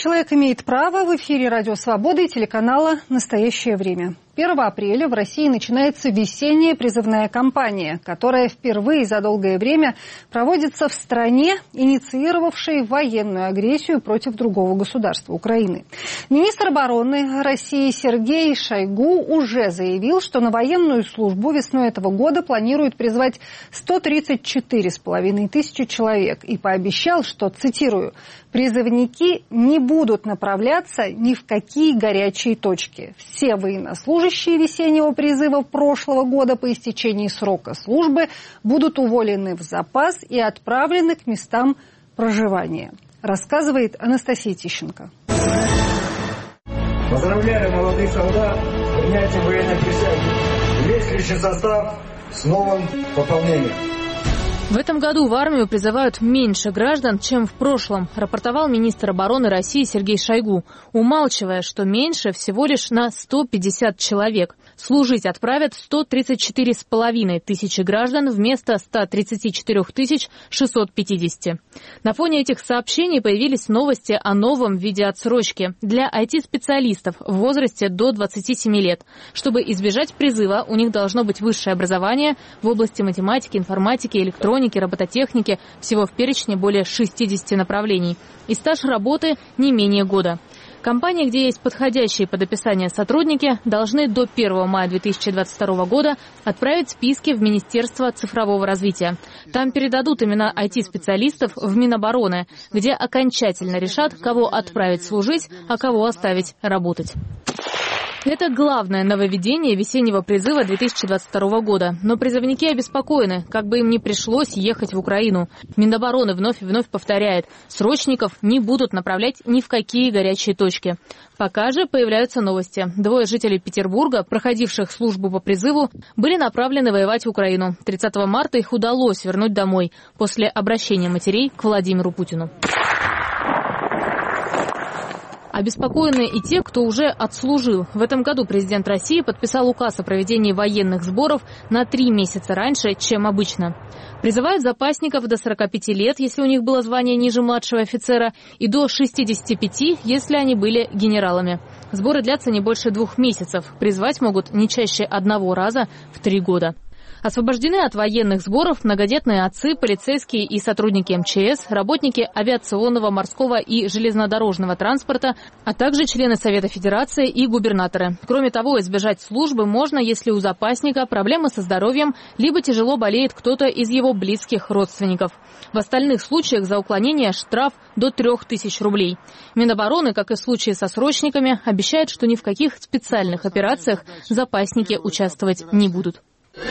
«Человек имеет право» в эфире «Радио Свобода» и телеканала «Настоящее время». 1 апреля в России начинается весенняя призывная кампания, которая впервые за долгое время проводится в стране, инициировавшей военную агрессию против другого государства – Украины. Министр обороны России Сергей Шойгу уже заявил, что на военную службу весной этого года планирует призвать 134,5 тысячи человек и пообещал, что, цитирую, «призывники не будут направляться ни в какие горячие точки. Все военнослужащие весеннего призыва прошлого года по истечении срока службы будут уволены в запас и отправлены к местам проживания», рассказывает Анастасия Тищенко. Поздравляю молодых солдат с принятием военной присяги. Весь личный состав с новым пополнением. В этом году в армию призывают меньше граждан, чем в прошлом, рапортовал министр обороны России Сергей Шойгу, умалчивая, что меньше всего лишь на 150 человек. Служить отправят 134,5 тысячи граждан вместо 134 650. На фоне этих сообщений появились новости о новом виде отсрочки для IT-специалистов в возрасте до 27 лет. Чтобы избежать призыва, у них должно быть высшее образование в области математики, информатики, электроники, робототехники, всего в перечне более 60 направлений, и стаж работы не менее года. Компании, где есть подходящие под описание сотрудники, должны до 1 мая 2022 года отправить списки в Министерство цифрового развития. Там передадут имена IT-специалистов в Минобороны, где окончательно решат, кого отправить служить, а кого оставить работать. Это главное нововведение весеннего призыва 2022 года. Но призывники обеспокоены, как бы им ни пришлось ехать в Украину. Минобороны вновь и вновь повторяет, срочников не будут направлять ни в какие горячие точки. Пока же появляются новости. 2 жителей Петербурга, проходивших службу по призыву, были направлены воевать в Украину. 30 марта их удалось вернуть домой после обращения матерей к Владимиру Путину. Обеспокоены и те, кто уже отслужил. В этом году президент России подписал указ о проведении военных сборов на 3 месяца раньше, чем обычно. Призывают запасников до 45 лет, если у них было звание ниже младшего офицера, и до 65, если они были генералами. Сборы длятся не больше 2 месяцев. Призвать могут не чаще 1 раза в 3 года. Освобождены от военных сборов многодетные отцы, полицейские и сотрудники МЧС, работники авиационного, морского и железнодорожного транспорта, а также члены Совета Федерации и губернаторы. Кроме того, избежать службы можно, если у запасника проблемы со здоровьем, либо тяжело болеет кто-то из его близких родственников. В остальных случаях за уклонение штраф до 3000 рублей. Минобороны, как и в случае со срочниками, обещает, что ни в каких специальных операциях запасники участвовать не будут.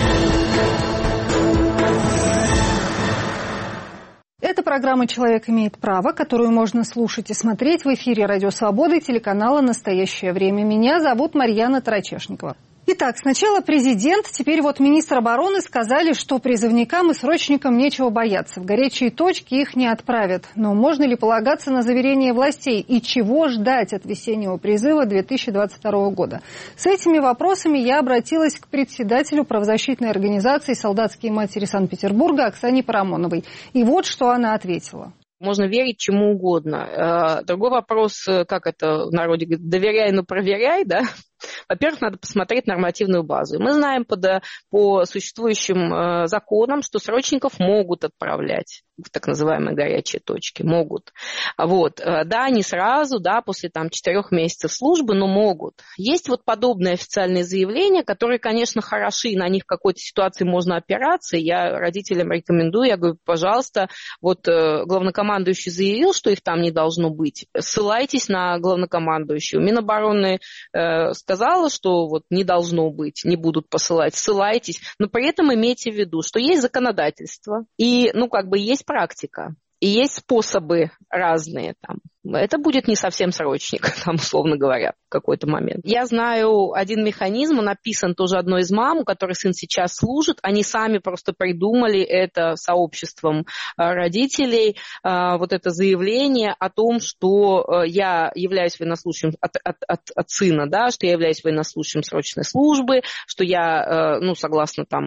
Это программа «Человек имеет право», которую можно слушать и смотреть в эфире «Радио Свобода» и телеканала «Настоящее время». Меня зовут Марьяна Тарачешникова. Итак, сначала президент, теперь вот министр обороны сказали, что призывникам и срочникам нечего бояться. В горячие точки их не отправят. Но можно ли полагаться на заверения властей? И чего ждать от весеннего призыва 2022 года? С этими вопросами я обратилась к председателю правозащитной организации «Солдатские матери Санкт-Петербурга» Оксане Парамоновой. И вот что она ответила. Можно верить чему угодно. Другой вопрос, как это в народе говорит, доверяй, но проверяй, да? Во-первых, надо посмотреть нормативную базу. Мы знаем по существующим законам, что срочников могут отправлять в так называемые горячие точки. Могут. Вот. Да, не сразу, да, после 4 месяцев службы, но могут. Есть вот подобные официальные заявления, которые, конечно, хороши, на них в какой-то ситуации можно опираться. Я родителям рекомендую, я говорю, пожалуйста, вот главнокомандующий заявил, что их там не должно быть. Ссылайтесь на главнокомандующего. Минобороны сказала, что вот не должно быть, не будут посылать, ссылайтесь, но при этом имейте в виду, что есть законодательство и, есть практика. И есть способы разные там. Это будет не совсем срочник, там, условно говоря, в какой-то момент. Я знаю один механизм, он написан тоже одной из мам, у которой сын сейчас служит. Они сами просто придумали это сообществом родителей, вот это заявление о том, что я являюсь военнослужащим от сына, да, что я являюсь военнослужащим срочной службы, что я, согласно там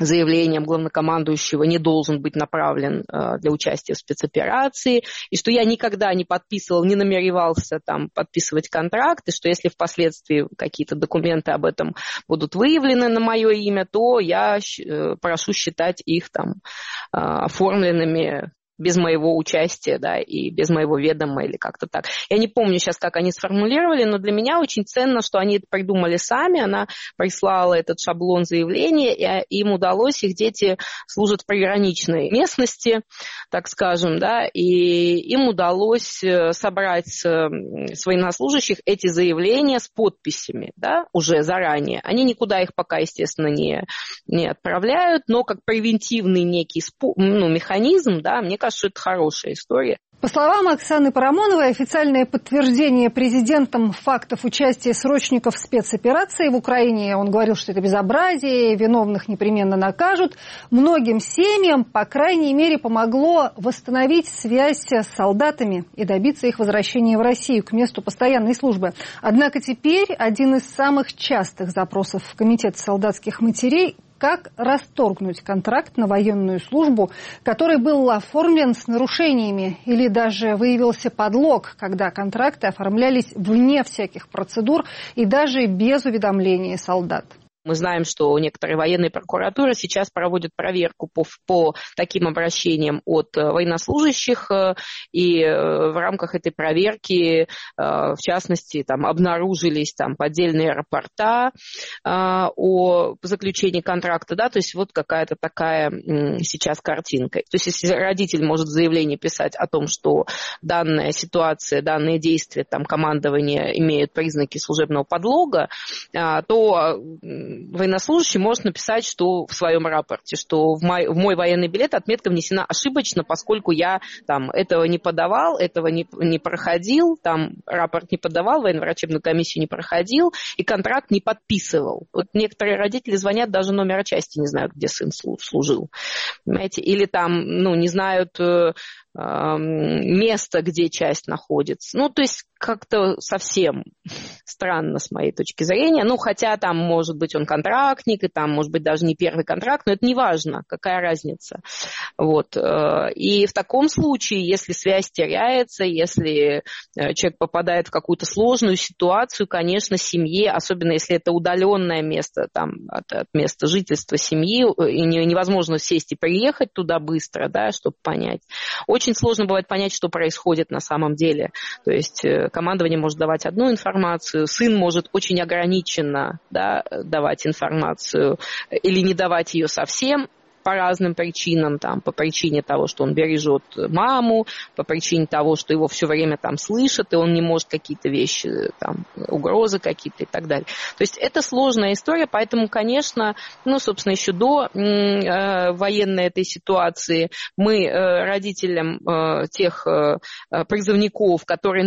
заявлением главнокомандующего не должен быть направлен для участия в спецоперации, и что я никогда не подписывал, не намеревался там подписывать контракт, и что если впоследствии какие-то документы об этом будут выявлены на мое имя, то я прошу считать их там оформленными без моего участия, да, и без моего ведома или как-то так. Я не помню сейчас, как они сформулировали, но для меня очень ценно, что они это придумали сами. Она прислала этот шаблон заявления, и им удалось, их дети служат в приграничной местности, так скажем, да, и им удалось собрать с военнослужащих эти заявления с подписями, да, уже заранее. Они никуда их пока, естественно, не отправляют, но как превентивный некий механизм, да, мне кажется, что это хорошая история. По словам Оксаны Парамоновой, официальное подтверждение президентом фактов участия срочников в спецоперации в Украине, он говорил, что это безобразие, виновных непременно накажут, многим семьям, по крайней мере, помогло восстановить связь с солдатами и добиться их возвращения в Россию к месту постоянной службы. Однако теперь один из самых частых запросов в Комитет солдатских матерей – как расторгнуть контракт на военную службу, который был оформлен с нарушениями, или даже выявился подлог, когда контракты оформлялись вне всяких процедур и даже без уведомления солдат. Мы знаем, что некоторые военные прокуратуры сейчас проводят проверку по таким обращениям от военнослужащих, и в рамках этой проверки, в частности, там, обнаружились там, поддельные рапорта о заключении контракта, да, то есть вот какая-то такая сейчас картинка. То есть если родитель может в заявлении писать о том, что данная ситуация, данные действия там, командования имеют признаки служебного подлога, то военнослужащий может написать, что в своем рапорте, что в мой военный билет отметка внесена ошибочно, поскольку я там этого не подавал, этого не проходил, там рапорт не подавал, военно-врачебную комиссию не проходил и контракт не подписывал. Вот некоторые родители звонят, даже номера части не знают, где сын служил. Понимаете? Или там, не знают место, где часть находится. То есть как-то совсем странно с моей точки зрения. Хотя там, может быть, он контрактник, и там, может быть, даже не первый контракт, но это не важно, какая разница. Вот. И в таком случае, если связь теряется, если человек попадает в какую-то сложную ситуацию, конечно, семье, особенно если это удаленное место там, от места жительства семьи, и невозможно сесть и приехать туда быстро, да, чтобы понять. Очень сложно бывает понять, что происходит на самом деле. То есть командование может давать одну информацию, сын может очень ограниченно, да, давать информацию или не давать ее совсем. По разным причинам, там, по причине того, что он бережет маму, по причине того, что его все время там слышат, и он не может какие-то вещи, там, угрозы какие-то и так далее. То есть это сложная история, поэтому, конечно, собственно, еще до военной этой ситуации мы родителям тех призывников, которые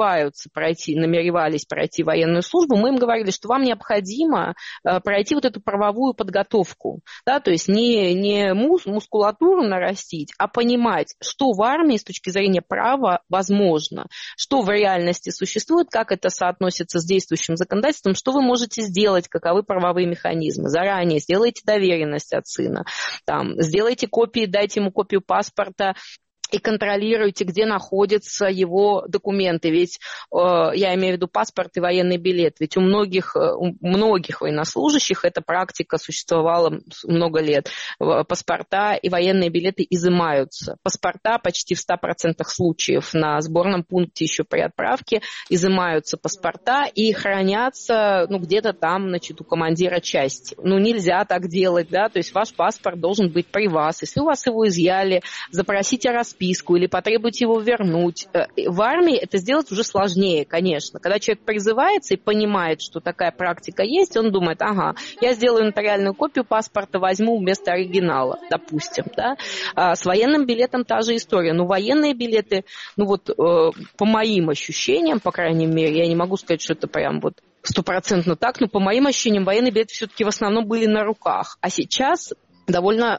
намеревались пройти военную службу, мы им говорили, что вам необходимо пройти вот эту правовую подготовку, да, то есть не мускулатуру нарастить, а понимать, что в армии с точки зрения права возможно, что в реальности существует, как это соотносится с действующим законодательством, что вы можете сделать, каковы правовые механизмы. Заранее сделайте доверенность от сына, там, сделайте копии, дайте ему копию паспорта, и контролируйте, где находятся его документы. Ведь я имею в виду паспорт и военный билет. Ведь у многих военнослужащих эта практика существовала много лет. Паспорта и военные билеты изымаются. Паспорта почти в 100% случаев на сборном пункте еще при отправке изымаются паспорта и хранятся где-то там, у командира части. Нельзя так делать, да, то есть ваш паспорт должен быть при вас. Если у вас его изъяли, запросите расписку или потребуйте его вернуть. В армии это сделать уже сложнее, конечно. Когда человек призывается и понимает, что такая практика есть, он думает, я сделаю нотариальную копию паспорта, возьму вместо оригинала, допустим. Да? С военным билетом та же история. Но военные билеты, по моим ощущениям, по крайней мере, я не могу сказать, что это прям 100% так, но по моим ощущениям, военные билеты все-таки в основном были на руках. А сейчас довольно,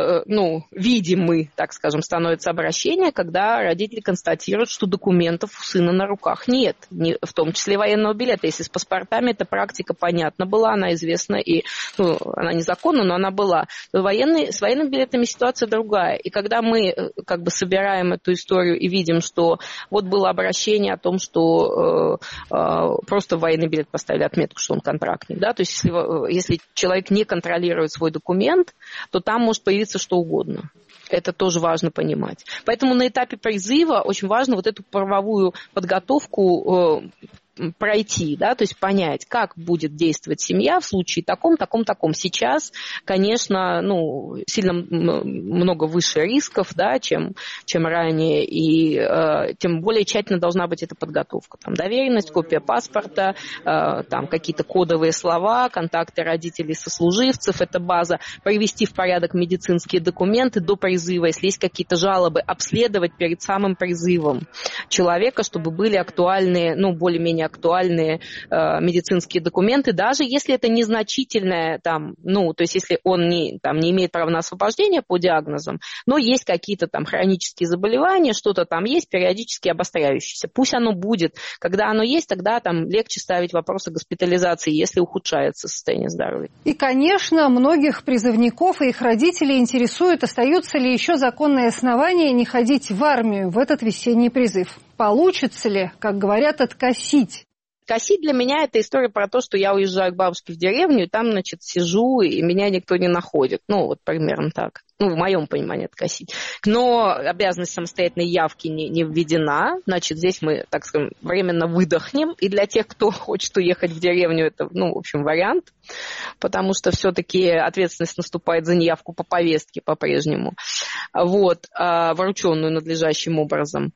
видимы, так скажем, становится обращение, когда родители констатируют, что документов у сына на руках нет, в том числе военного билета. Если с паспортами эта практика понятна была, она известна, и она незаконна, но она была. С военными билетами ситуация другая. И когда мы как бы собираем эту историю и видим, что вот было обращение о том, что просто в военный билет поставили отметку, что он контрактник, да, то есть если человек не контролирует свой документ, то там может появиться что угодно. Это тоже важно понимать. Поэтому на этапе призыва очень важно вот эту правовую подготовку пройти, да, то есть понять, как будет действовать семья в случае таком. Сейчас, конечно, сильно много выше рисков, да, чем ранее, и тем более тщательно должна быть эта подготовка. Там доверенность, копия паспорта, там какие-то кодовые слова, контакты родителей, сослуживцев, это база, привести в порядок медицинские документы до призыва, если есть какие-то жалобы, обследовать перед самым призывом человека, чтобы были актуальные, более-менее актуальные медицинские документы, даже если это незначительное, то есть если он не имеет права на освобождение по диагнозам, но есть какие-то там хронические заболевания, что-то там есть периодически обостряющееся. Пусть оно будет. Когда оно есть, тогда там легче ставить вопросы госпитализации, если ухудшается состояние здоровья. И, конечно, многих призывников и их родителей интересует, остаются ли еще законные основания не ходить в армию в этот весенний призыв. Получится ли, как говорят, откосить? Косить для меня это история про то, что я уезжаю к бабушке в деревню, и там, сижу, и меня никто не находит. Примерно так. В моем понимании откосить. Но обязанность самостоятельной явки не введена. Здесь мы, так скажем, временно выдохнем. И для тех, кто хочет уехать в деревню, это, вариант. Потому что все-таки ответственность наступает за неявку по повестке по-прежнему. Врученную надлежащим образом.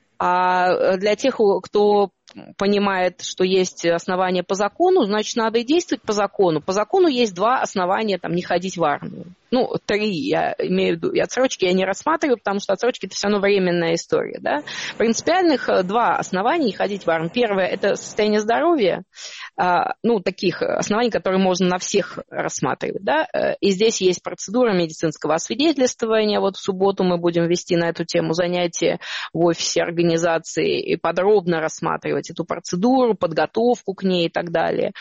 А для тех, кто понимает, что есть основания по закону, значит, надо и действовать по закону. По закону есть 2 основания не ходить в армию. 3, я имею в виду, и отсрочки я не рассматриваю, потому что отсрочки – это все равно временная история. Да? Принципиальных 2 основания не ходить в армию. Первое – это состояние здоровья, таких оснований, которые можно на всех рассматривать. Да? И здесь есть процедура медицинского освидетельствования. В субботу мы будем вести на эту тему занятия в офисе организации и подробно рассматривать эту процедуру, подготовку к ней и так далее.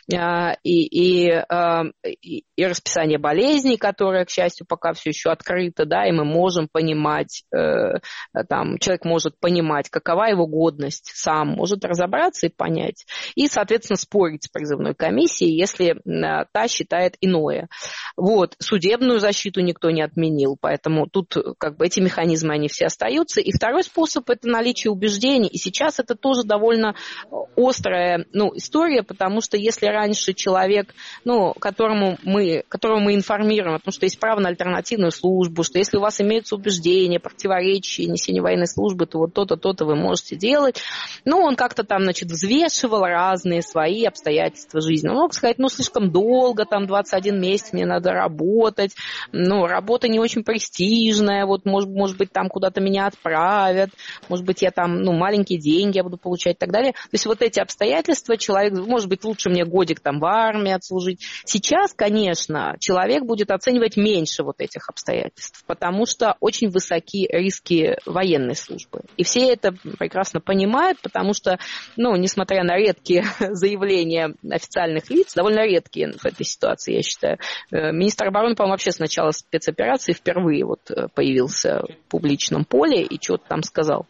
И расписание болезней, которое, к счастью, пока все еще открыто, да, и мы можем понимать, человек может понимать, какова его годность, сам может разобраться и понять. И, соответственно, спорить с призывной комиссией, если та считает иное. Судебную защиту никто не отменил, поэтому тут эти механизмы, они все остаются. И второй способ – это наличие убеждений. И сейчас это тоже довольно острая история, потому что если раньше человек, которого мы информируем о том, что есть право на альтернативную службу, что если у вас имеются убеждения, противоречия, несения военной службы, то то-то, то-то вы можете делать. Он как-то взвешивал разные свои обстоятельства жизни. Он мог сказать, слишком долго, 21 месяц мне надо работать, работа не очень престижная, может быть, там куда-то меня отправят, может быть, я маленькие деньги я буду получать и так далее. То есть эти обстоятельства, человек, может быть, лучше мне годик в армии отслужить. Сейчас, конечно, человек будет оценивать меньше этих обстоятельств, потому что очень высоки риски военной службы. И все это прекрасно понимают, потому что, несмотря на редкие заявления официальных лиц, довольно редкие в этой ситуации, я считаю, министр обороны, по-моему, вообще с начала спецоперации впервые появился в публичном поле и что-то там сказал.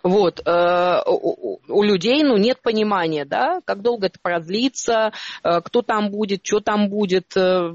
У людей нет понимания, да, как долго это продлится, кто там будет, что там будет, этого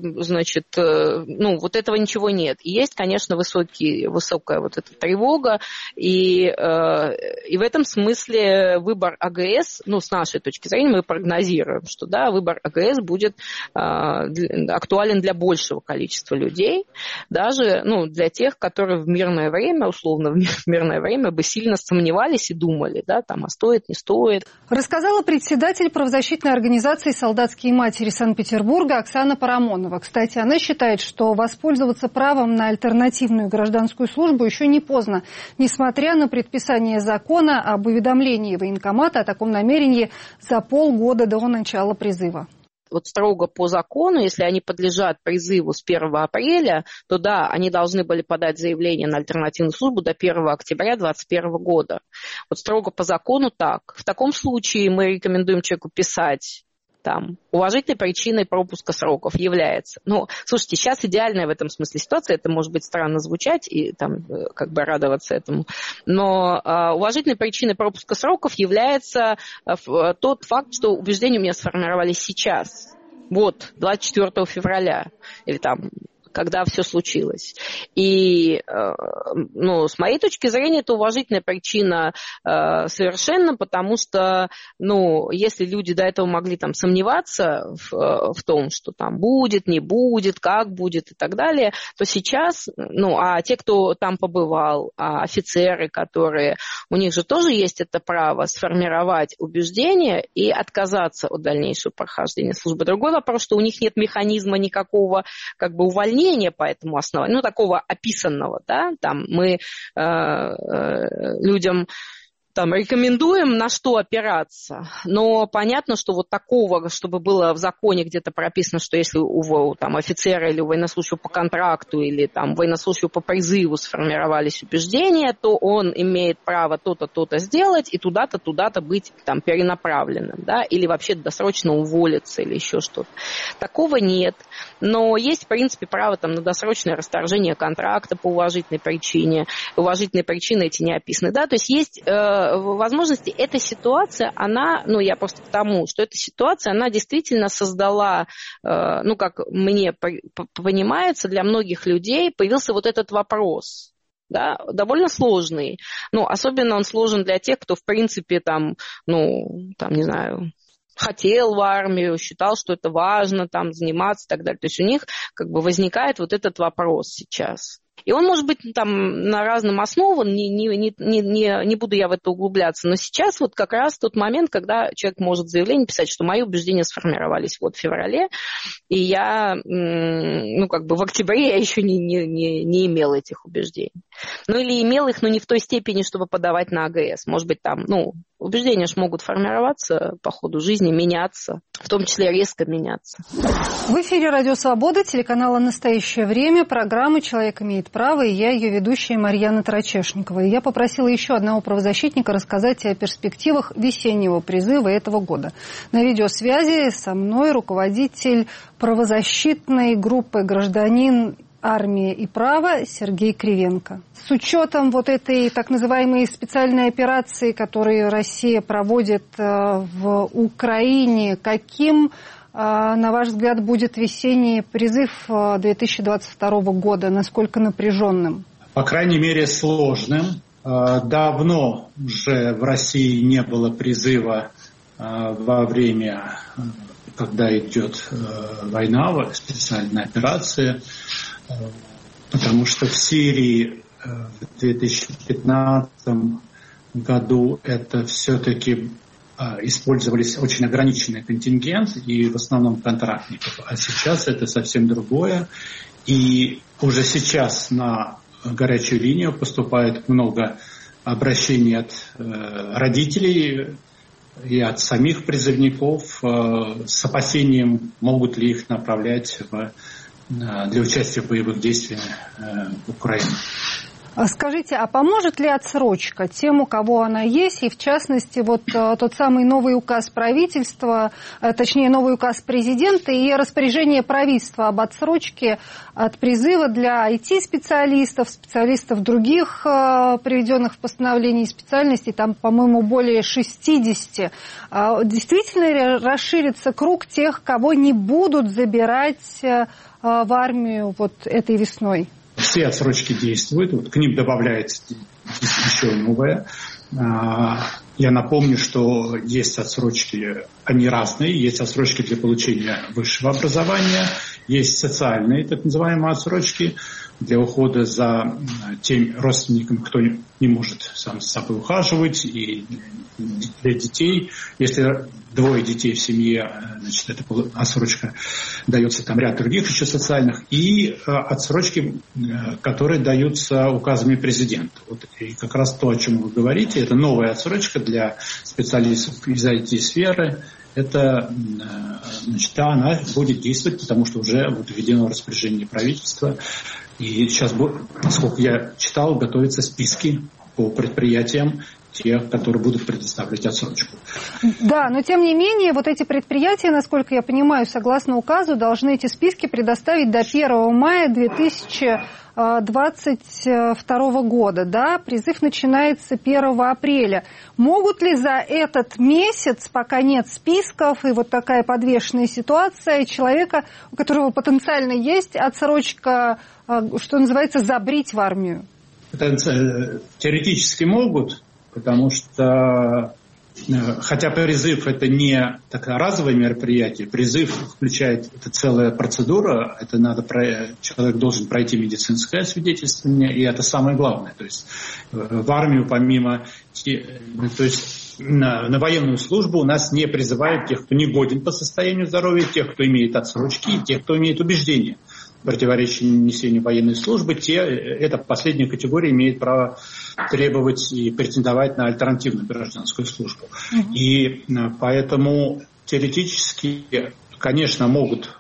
ничего нет. И есть, конечно, высокая эта тревога, и в этом смысле выбор АГС, с нашей точки зрения, мы прогнозируем, что, да, выбор АГС будет актуален для большего количества людей, даже, для тех, которые в мирное время, условно, в мирное время бы сильно сомневались и думали, да, а стоит, не стоит. Рассказала председатель правозащитной организации «Солдатские матери» Санкт-Петербурга Оксана Парамонова. Кстати, она считает, что воспользоваться правом на альтернативную гражданскую службу еще не поздно, несмотря на предписание закона об уведомлении военкомата о таком намерении за полгода до начала призыва. вот строго по закону, если они подлежат призыву с 1 апреля, то да, они должны были подать заявление на альтернативную службу до 1 октября 2021 года. Вот строго по закону так. В таком случае мы рекомендуем человеку писать там, уважительной причиной пропуска сроков является. Ну, слушайте, сейчас идеальная в этом смысле ситуация, это может быть странно звучать и там как бы радоваться этому, но уважительной причиной пропуска сроков является тот факт, что убеждения у меня сформировались сейчас, вот, 24 февраля, или там, когда все случилось. И, ну, с моей точки зрения, это уважительная причина совершенно, потому что, ну, если люди до этого могли там сомневаться в том, что там будет, не будет, как будет и так далее, то сейчас, ну, а те, кто там побывал, офицеры, которые, у них же тоже есть это право сформировать убеждения и отказаться от дальнейшего прохождения службы. Другой вопрос, что у них нет механизма никакого, как бы, увольнения по этому основанию, ну, такого описанного, да, там мы людям там рекомендуем на что опираться, но понятно, что вот такого, чтобы было в законе где-то прописано, что если у там, офицера или у военнослужащего по контракту или там военнослужащего по призыву сформировались убеждения, то он имеет право то-то, то-то сделать и туда-то, туда-то быть там перенаправленным, да, или вообще досрочно уволиться или еще что-то. Такого нет, но есть, в принципе, право там на досрочное расторжение контракта по уважительной причине. Уважительные причины эти не описаны, да, то есть есть возможности. Эта ситуация, она, ну, я просто к тому, что эта ситуация, она действительно создала, ну, как мне понимается, для многих людей появился вот этот вопрос, да, довольно сложный. Ну, особенно он сложен для тех, кто, в принципе, там, ну, там, не знаю, хотел в армию, считал, что это важно, там, заниматься и так далее. То есть у них, как бы, возникает вот этот вопрос сейчас. И он может быть там на разном основан, не буду я в это углубляться, но сейчас вот как раз тот момент, когда человек может заявление писать, что мои убеждения сформировались вот в феврале, и я, ну, как бы в октябре я еще не имела этих убеждений. Ну, или имела их, но не в той степени, чтобы подавать на АГС. Может быть, там, ну, убеждения же могут формироваться по ходу жизни, меняться, в том числе резко меняться. В эфире «Радио Свобода», телеканала «Настоящее время», программы «Человек имеет право», и я, ее ведущая Марьяна Тарачешникова. И я попросила еще одного правозащитника рассказать о перспективах весеннего призыва этого года. На видеосвязи со мной руководитель правозащитной группы «Гражданин, армия и право» Сергей Кривенко. С учетом вот этой так называемой специальной операции, которую Россия проводит в Украине, каким, на ваш взгляд, будет весенний призыв 2022 года? Насколько напряженным? По крайней мере, сложным. Давно уже в России не было призыва во время, когда идет война, специальная операция, потому что в Сирии в 2015 году это все-таки использовались очень ограниченный контингент и в основном контрактников. А сейчас это совсем другое. И уже сейчас на горячую линию поступает много обращений от родителей и от самих призывников с опасением, могут ли их направлять для участия в боевых действиях в Украине. Скажите, а поможет ли отсрочка тем, у кого она есть, и в частности вот тот самый новый указ правительства, точнее новый указ президента и распоряжение правительства об отсрочке от призыва для IT-специалистов, специалистов других приведенных в постановлении специальностей, там, по-моему, более 60. Действительно ли расширится круг тех, кого не будут забирать в армию вот этой весной? Все отсрочки действуют, вот к ним добавляется еще новое. Я напомню, что есть отсрочки, они разные. Есть отсрочки для получения высшего образования, есть социальные, так называемые отсрочки, для ухода за теми родственниками, кто не может сам с собой ухаживать, и для детей. Если двое детей в семье, значит, эта отсрочка дается, там ряд других еще социальных, и отсрочки, которые даются указами президента. Вот, и как раз то, о чем вы говорите, это новая отсрочка для специалистов из IT-сферы. это, значит, да, она будет действовать, потому что уже вот введено распоряжение правительства. И сейчас, насколько я читал, готовятся списки по предприятиям, тех, которые будут предоставлять отсрочку. Да, но тем не менее, вот эти предприятия, насколько я понимаю, согласно указу, должны эти списки предоставить до 1 мая 2022 года. Да? Призыв начинается 1 апреля. Могут ли за этот месяц, пока нет списков, и вот такая подвешенная ситуация, человека, у которого потенциально есть отсрочка, что называется, забрить в армию? Теоретически могут, потому что, хотя призыв это не такое разовое мероприятие, призыв включает, это целая процедура, это человек должен пройти медицинское освидетельствование, и это самое главное. То есть в армию помимо, то есть на военную службу у нас не призывают тех, кто не годен по состоянию здоровья, тех, кто имеет отсрочки, и тех, кто имеет убеждения, противоречия несению военной службы, эта последняя категория имеет право требовать и претендовать на альтернативную гражданскую службу. И поэтому теоретически, конечно, могут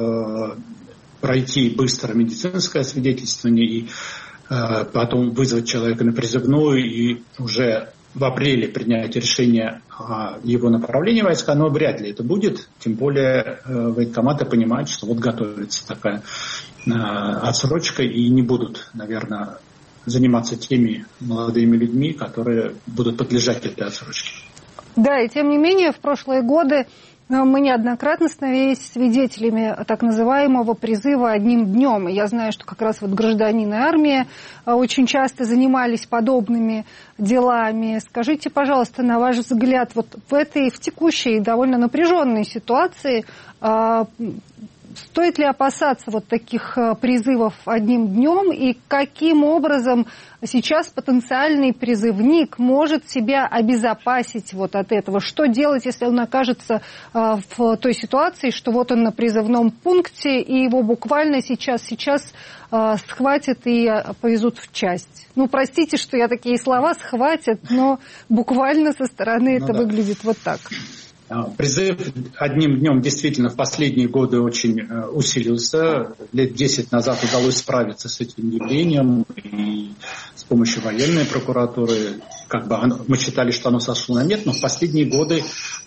пройти быстро медицинское освидетельствование и потом вызвать человека на призывную и уже в апреле принять решение о его направлении в войска, но вряд ли это будет. Тем более военкоматы понимают, что вот готовится такая отсрочка и не будут, наверное, заниматься теми молодыми людьми, которые будут подлежать этой отсрочке. Да, и тем не менее в прошлые годы мы неоднократно становились свидетелями так называемого призыва одним днем. И я знаю, что как раз вот гражданин и армия очень часто занимались подобными делами. Скажите, пожалуйста, на ваш взгляд, вот в текущей довольно напряженной ситуации стоит ли опасаться вот таких призывов одним днем, и каким образом сейчас потенциальный призывник может себя обезопасить вот от этого? Что делать, если он окажется в той ситуации, что вот он на призывном пункте, и его буквально сейчас схватят и повезут в часть? Ну, простите, что я такие слова «схватят», но буквально со стороны это выглядит вот так. Призыв одним днем действительно в последние годы очень усилился. Лет 10 назад удалось справиться с этим явлением и с помощью военной прокуратуры. Мы считали, что оно сошло на нет, но в последние годы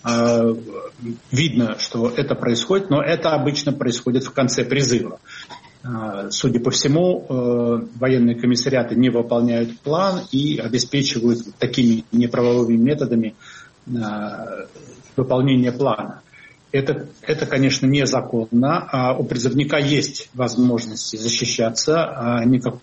видно, что это происходит, но это обычно происходит в конце призыва. Судя по всему, военные комиссариаты не выполняют план и обеспечивают такими неправовыми методами выполнение плана. Это, конечно, незаконно, а у призывника есть возможности защищаться.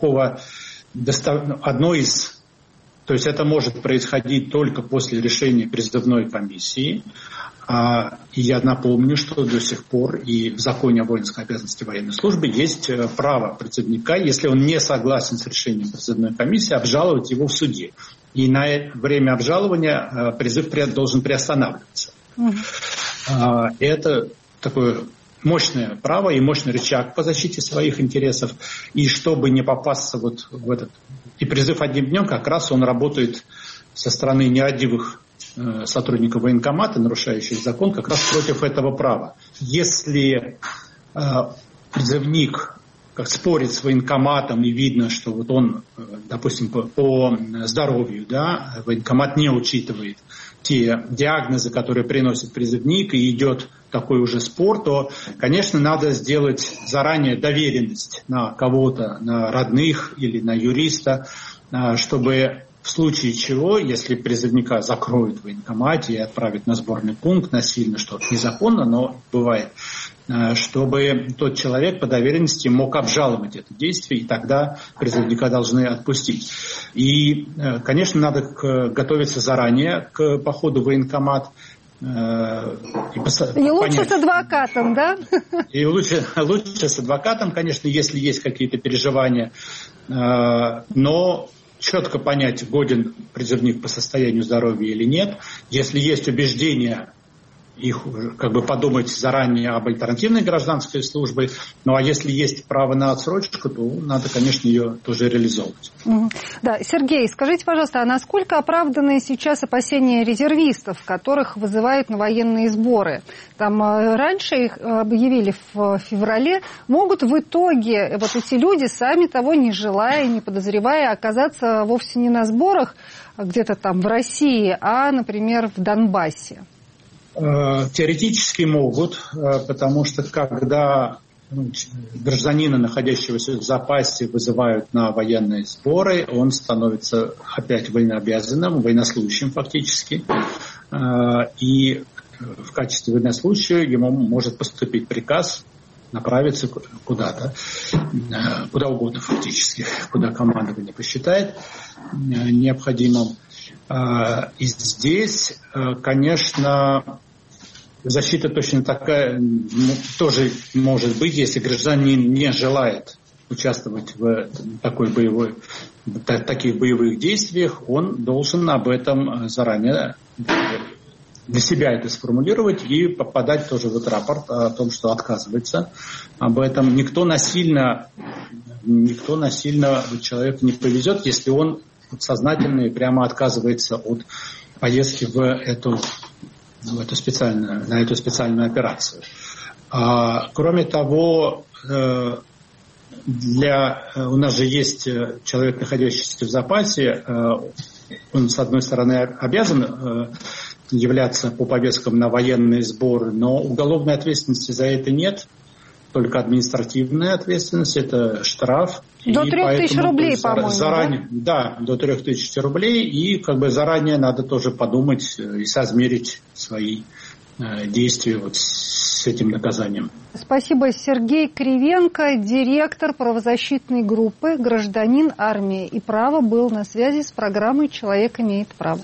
То есть это может происходить только после решения призывной комиссии. И я напомню, что до сих пор и в законе о воинской обязанности военной службы есть право призывника, если он не согласен с решением призывной комиссии, обжаловать его в суде. И на время обжалования призыв должен приостанавливаться. Это такое мощное право и мощный рычаг по защите своих интересов. И чтобы не попасться вот в этот... И призыв одним днем как раз он работает со стороны нерадивых сотрудников военкомата, нарушающих закон, как раз против этого права. Если призывник спорит с военкоматом и видно, что вот он, допустим, по здоровью, да, военкомат не учитывает те диагнозы, которые приносит призывник, и идет такой уже спор, то, конечно, надо сделать заранее доверенность на кого-то, на родных или на юриста, чтобы в случае чего, если призывника закроют в военкомате и отправят на сборный пункт насильно, что незаконно, но бывает, чтобы тот человек по доверенности мог обжаловать это действие, и тогда призывника должны отпустить. И, конечно, надо готовиться заранее к походу в военкомат. И лучше с адвокатом, да? И лучше с адвокатом, конечно, если есть какие-то переживания, но четко понять, годен призывник по состоянию здоровья или нет. Если есть убеждение их как бы подумать заранее об альтернативной гражданской службе. Ну а если есть право на отсрочку, то надо, конечно, ее тоже реализовывать. Да, Сергей, скажите, пожалуйста, а насколько оправданы сейчас опасения резервистов, которых вызывают на военные сборы? Там раньше их объявили в феврале, могут в итоге вот эти люди, сами того не желая, не подозревая, оказаться вовсе не на сборах где-то там в России, а, например, в Донбассе? Теоретически могут, потому что когда гражданина, находящегося в запасе, вызывают на военные сборы, он становится опять военнообязанным, военнослужащим фактически. И в качестве военнослужащего ему может поступить приказ направиться куда-то, куда угодно фактически, куда командование посчитает необходимым. И здесь, конечно, защита точно такая тоже может быть, если гражданин не желает участвовать в таких боевых действиях, он должен об этом заранее для себя это сформулировать и подать тоже вот рапорт о том, что отказывается об этом. Никто насильно человеку не повезет, если он сознательно и прямо отказывается от поездки на эту специальную операцию. Кроме того, у нас же есть человек, находящийся в запасе, он, с одной стороны, обязан являться по повесткам на военные сборы, но уголовной ответственности за это нет, только административная ответственность, это штраф. До 3000 рублей, по-моему. Заранее, да, до 3000 рублей, и как бы заранее надо тоже подумать и соизмерить свои действия вот с этим наказанием. Спасибо. Сергей Кривенко, директор правозащитной группы «Гражданин, армия и право», был на связи с программой «Человек имеет право».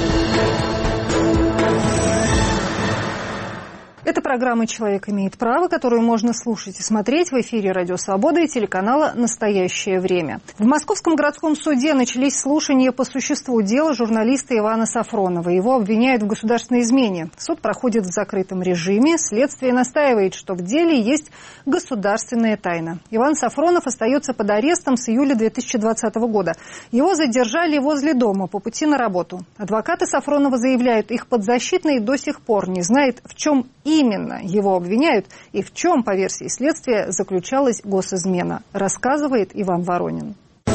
Это программа «Человек имеет право», которую можно слушать и смотреть в эфире «Радио Свобода» и телеканала «Настоящее время». В Московском городском суде начались слушания по существу дела журналиста Ивана Сафронова. Его обвиняют в государственной измене. Суд проходит в закрытом режиме. Следствие настаивает, что в деле есть государственная тайна. Иван Сафронов остается под арестом с июля 2020 года. Его задержали возле дома по пути на работу. Адвокаты Сафронова заявляют, их подзащитный до сих пор не знает, в чем именно его обвиняют и в чем, по версии следствия, заключалась госизмена, рассказывает Иван Воронин.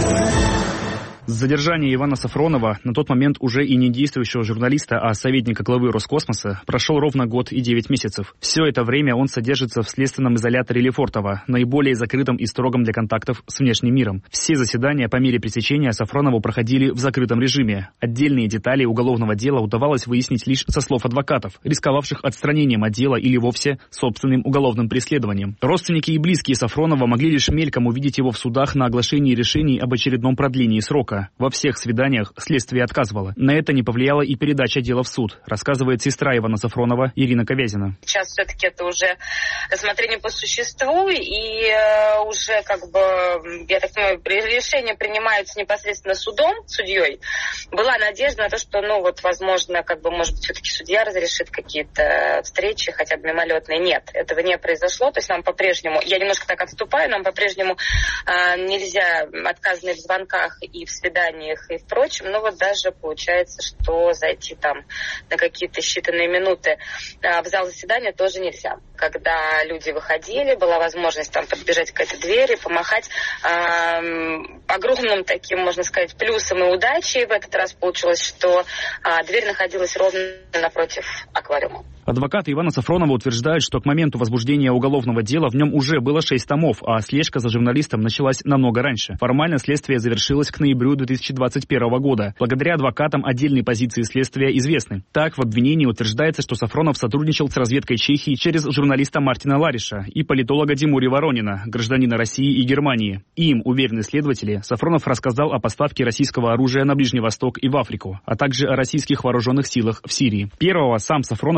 Задержание Ивана Сафронова, на тот момент уже и не действующего журналиста, а советника главы Роскосмоса, прошел ровно год и 9 месяцев. Все это время он содержится в следственном изоляторе Лефортово, наиболее закрытом и строгом для контактов с внешним миром. Все заседания по мере пресечения Сафронову проходили в закрытом режиме. Отдельные детали уголовного дела удавалось выяснить лишь со слов адвокатов, рисковавших отстранением от дела или вовсе собственным уголовным преследованием. Родственники и близкие Сафронова могли лишь мельком увидеть его в судах на оглашении решений об очередном продлении срока. Во всех свиданиях следствие отказывало. На это не повлияла и передача дела в суд, рассказывает сестра Ивана Сафронова Ирина Ковязина. Сейчас все-таки это уже рассмотрение по существу, и уже я так понимаю, решение принимается непосредственно судьей. Была надежда на то, что, возможно, может быть, все-таки судья разрешит какие-то встречи, хотя бы мимолетные. Нет, этого не произошло. То есть нам по-прежнему, я немножко так отступаю, нам по-прежнему нельзя отказывать в звонках и в свиданиях и впрочем, даже получается, что зайти там на какие-то считанные минуты в зал заседания тоже нельзя. Когда люди выходили, была возможность там подбежать к этой двери, помахать. Огромным таким, можно сказать, плюсом и удачей в этот раз получилось, что дверь находилась ровно напротив аквариума. Адвокаты Ивана Сафронова утверждают, что к моменту возбуждения уголовного дела в нем уже было 6 томов, а слежка за журналистом началась намного раньше. Формально следствие завершилось к ноябрю 2021 года. Благодаря адвокатам отдельные позиции следствия известны. Так, в обвинении утверждается, что Сафронов сотрудничал с разведкой Чехии через журналиста Мартина Лариша и политолога Димури Воронина, гражданина России и Германии. Им, уверены следователи, Сафронов рассказал о поставке российского оружия на Ближний Восток и в Африку, а также о российских вооруженных силах в Сирии. Первого сам Сафронов называет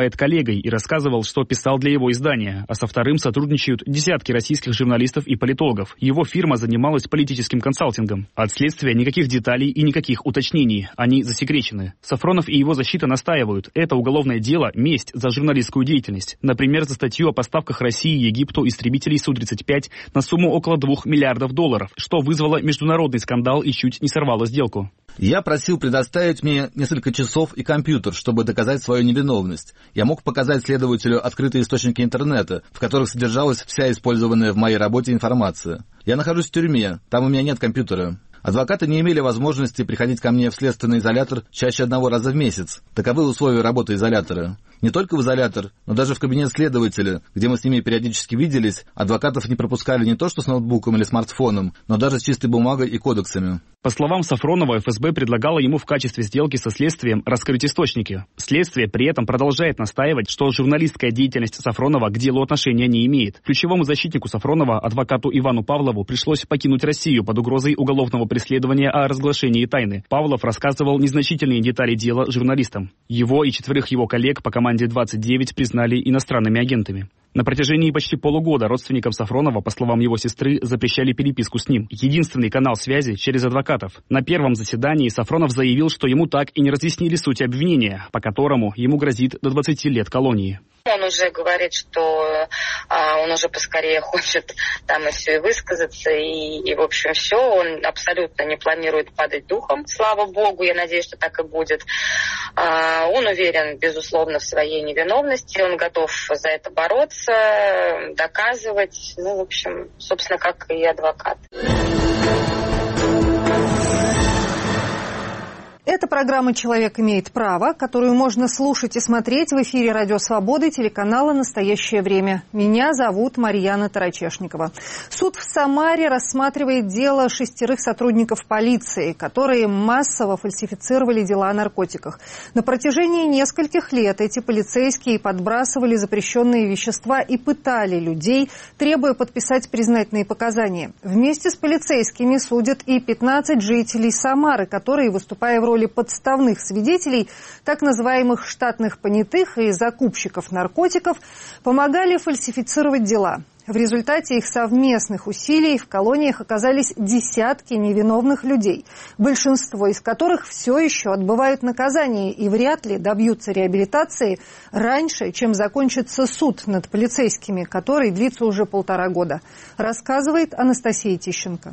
называет коллегой и рассказывал, что писал для его издания, а со вторым сотрудничают десятки российских журналистов и политологов. Его фирма занималась политическим консалтингом. От следствия никаких деталей и никаких уточнений. Они засекречены. Сафронов и его защита настаивают. Это уголовное дело – месть за журналистскую деятельность. Например, за статью о поставках России и Египту истребителей Су-35 на сумму около $2 миллиардов, что вызвало международный скандал и чуть не сорвало сделку. Я просил предоставить мне несколько часов и компьютер, чтобы доказать свою невиновность. Я мог показать следователю открытые источники интернета, в которых содержалась вся использованная в моей работе информация. Я нахожусь в тюрьме, там у меня нет компьютера. Адвокаты не имели возможности приходить ко мне в следственный изолятор чаще 1 раза в месяц. Таковы условия работы изолятора. Не только в изолятор, но даже в кабинет следователя, где мы с ними периодически виделись, адвокатов не пропускали не то что с ноутбуком или смартфоном, но даже с чистой бумагой и кодексами. По словам Сафронова, ФСБ предлагало ему в качестве сделки со следствием раскрыть источники. Следствие при этом продолжает настаивать, что журналистская деятельность Сафронова к делу отношения не имеет. Ключевому защитнику Сафронова, адвокату Ивану Павлову, пришлось покинуть Россию под угрозой уголовного преследования о разглашении тайны. Павлов рассказывал незначительные детали дела журналистам. Его и 4 его коллег по команде 29 признали иностранными агентами. На протяжении почти полугода родственникам Сафронова, по словам его сестры, запрещали переписку с ним. Единственный канал связи через адвокатов. На первом заседании Сафронов заявил, что ему так и не разъяснили суть обвинения, по которому ему грозит до 20 лет колонии. Он уже говорит, что он уже поскорее хочет там и все и высказаться, и в общем все. Он абсолютно не планирует падать духом, слава богу, я надеюсь, что так и будет. Он уверен, безусловно, в своей невиновности, он готов за это бороться, доказывать, в общем, собственно, как и адвокат. Это программа «Человек имеет право», которую можно слушать и смотреть в эфире «Радио Свободы» телеканала «Настоящее время». Меня зовут Марьяна Тарачешникова. Суд в Самаре рассматривает дело 6 сотрудников полиции, которые массово фальсифицировали дела о наркотиках. На протяжении нескольких лет эти полицейские подбрасывали запрещенные вещества и пытали людей, требуя подписать признательные показания. Вместе с полицейскими судят и 15 жителей Самары, которые, выступая в роли подставных свидетелей, так называемых штатных понятых и закупщиков наркотиков, помогали фальсифицировать дела. В результате их совместных усилий в колониях оказались десятки невиновных людей, большинство из которых все еще отбывают наказание и вряд ли добьются реабилитации раньше, чем закончится суд над полицейскими, который длится уже 1,5 года, рассказывает Анастасия Тищенко.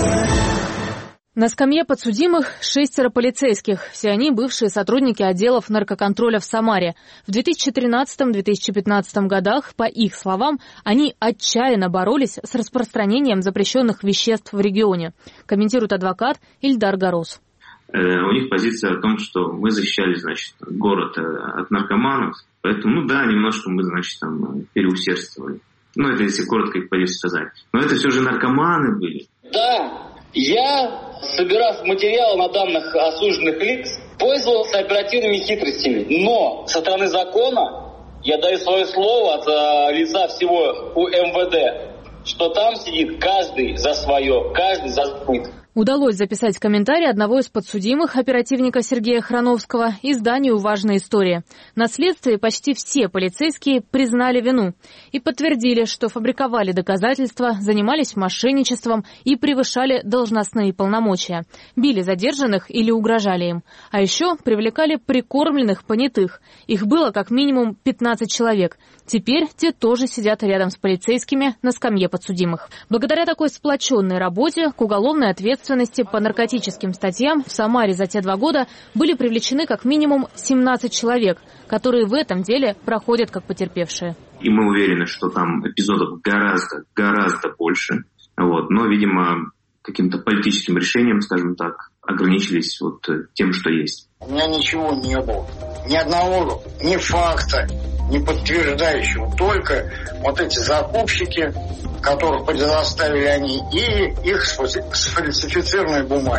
На скамье подсудимых 6 полицейских. Все они бывшие сотрудники отделов наркоконтроля в Самаре. В 2013-2015 годах, по их словам, они отчаянно боролись с распространением запрещенных веществ в регионе. Комментирует адвокат Ильдар Горос. У них позиция о том, что мы защищали, город от наркоманов. Поэтому, немножко мы, там переусердствовали. Это если коротко их позицию сказать. Но это все же наркоманы были. Да. Я, собирав материалы на данных осужденных лиц, пользовался оперативными хитростями. Но со стороны закона я даю свое слово от лица всего УМВД, что там сидит каждый за свое, каждый за сбыт. Удалось записать комментарий одного из подсудимых, оперативника Сергея Храновского, изданию «Важная история». На следствии почти все полицейские признали вину и подтвердили, что фабриковали доказательства, занимались мошенничеством и превышали должностные полномочия, били задержанных или угрожали им. А еще привлекали прикормленных понятых. Их было как минимум 15 человек. Теперь те тоже сидят рядом с полицейскими на скамье подсудимых. Благодаря такой сплоченной работе к уголовной ответственности по наркотическим статьям в Самаре за те 2 года были привлечены как минимум 17 человек, которые в этом деле проходят как потерпевшие. И мы уверены, что там эпизодов гораздо больше. Но, видимо, каким-то политическим решением, скажем так, ограничились тем, что есть. У меня ничего не было. Ни одного, ни факта, не подтверждающего. Только эти закупщики, которых предоставили они, и их сфальсифицированные бумаги.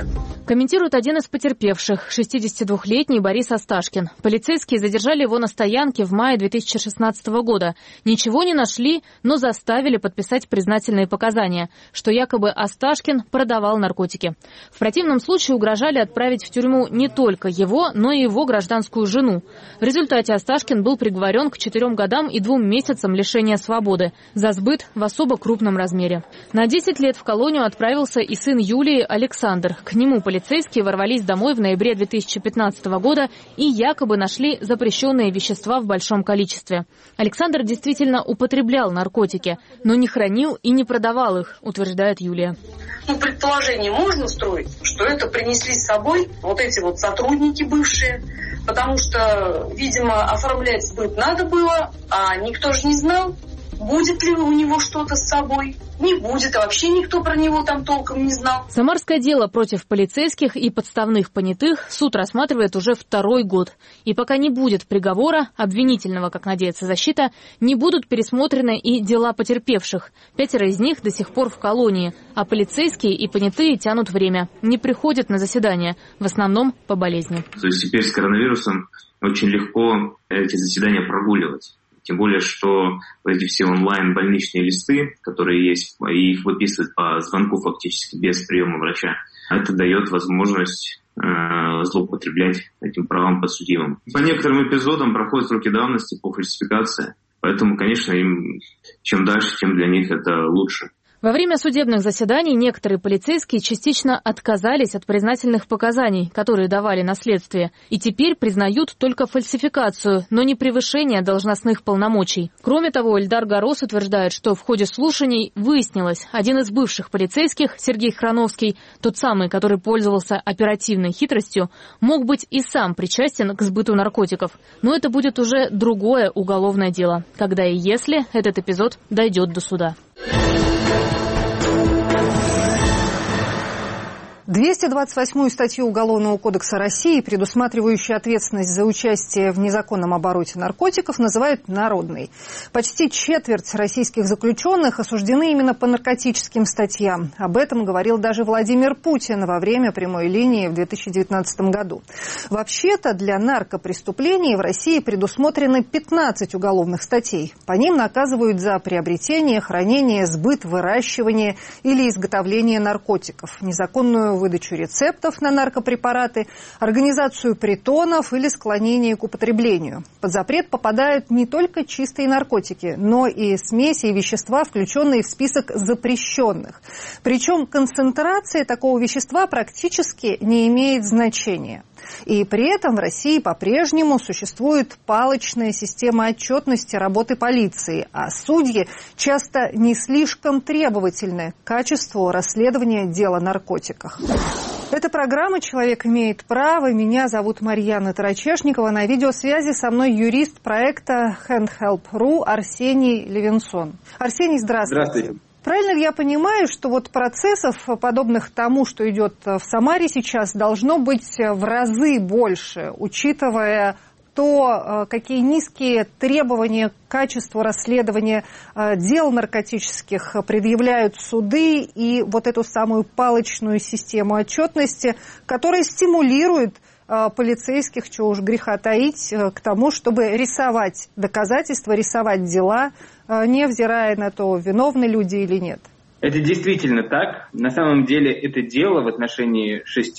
Комментирует один из потерпевших, 62-летний Борис Асташкин. Полицейские задержали его на стоянке в мае 2016 года. Ничего не нашли, но заставили подписать признательные показания, что якобы Асташкин продавал наркотики. В противном случае угрожали отправить в тюрьму не только его, но и его гражданскую жену. В результате Асташкин был приговорен к 4 годам и 2 месяцам лишения свободы за сбыт в особо крупном размере. На 10 лет в колонию отправился и сын Юлии Александр. К нему полицейские ворвались домой в ноябре 2015 года и якобы нашли запрещенные вещества в большом количестве. Александр действительно употреблял наркотики, но не хранил и не продавал их, утверждает Юлия. Предположение можно строить, что это принесли с собой вот эти вот сотрудники бывшие, потому что, видимо, оформлять сбыт надо было, а никто же не знал, будет ли у него что-то с собой. Не будет, а вообще никто про него там толком не знал. Самарское дело против полицейских и подставных понятых суд рассматривает уже 2-й год. И пока не будет приговора, обвинительного, как надеется защита, не будут пересмотрены и дела потерпевших. 5 из них до сих пор в колонии, а полицейские и понятые тянут время, не приходят на заседания, в основном по болезни. То есть теперь с коронавирусом очень легко эти заседания прогуливать. Тем более, что эти все онлайн-больничные листы, которые есть, и их выписывают по звонку фактически без приема врача, это дает возможность злоупотреблять этим правом подсудимым. По некоторым эпизодам проходят сроки давности по фальсификации, поэтому, конечно, им чем дальше, тем для них это лучше. Во время судебных заседаний некоторые полицейские частично отказались от признательных показаний, которые давали на следствие, и теперь признают только фальсификацию, но не превышение должностных полномочий. Кроме того, Эльдар Горос утверждает, что в ходе слушаний выяснилось, один из бывших полицейских, Сергей Храновский, тот самый, который пользовался оперативной хитростью, мог быть и сам причастен к сбыту наркотиков. Но это будет уже другое уголовное дело, когда и если этот эпизод дойдет до суда. 228-ю статью Уголовного кодекса России, предусматривающую ответственность за участие в незаконном обороте наркотиков, называют народной. Почти четверть российских заключенных осуждены именно по наркотическим статьям. Об этом говорил даже Владимир Путин во время прямой линии в 2019 году. Вообще-то для наркопреступлений в России предусмотрены 15 уголовных статей. По ним наказывают за приобретение, хранение, сбыт, выращивание или изготовление наркотиков, незаконную выдачу рецептов на наркопрепараты, организацию притонов или склонение к употреблению. Под запрет попадают не только чистые наркотики, но и смеси и вещества, включенные в список запрещенных. Причем концентрация такого вещества практически не имеет значения. И при этом в России по-прежнему существует палочная система отчетности работы полиции, а судьи часто не слишком требовательны к качеству расследования дел о наркотиках. Это программа «Человек имеет право». Меня зовут Марьяна Тарачешникова. На видеосвязи со мной юрист проекта HandHelp.ru Арсений Левинсон. Арсений, здравствуйте. Здравствуйте. Правильно ли я понимаю, что вот процессов, подобных тому, что идет в Самаре сейчас, должно быть в разы больше, учитывая то, какие низкие требования к качеству расследования дел наркотических предъявляют суды, и вот эту самую палочную систему отчетности, которая стимулирует полицейских, чего уж греха таить, к тому, чтобы рисовать доказательства, рисовать дела, невзирая на то, виновны люди или нет. Это действительно так. На самом деле это дело в отношении 6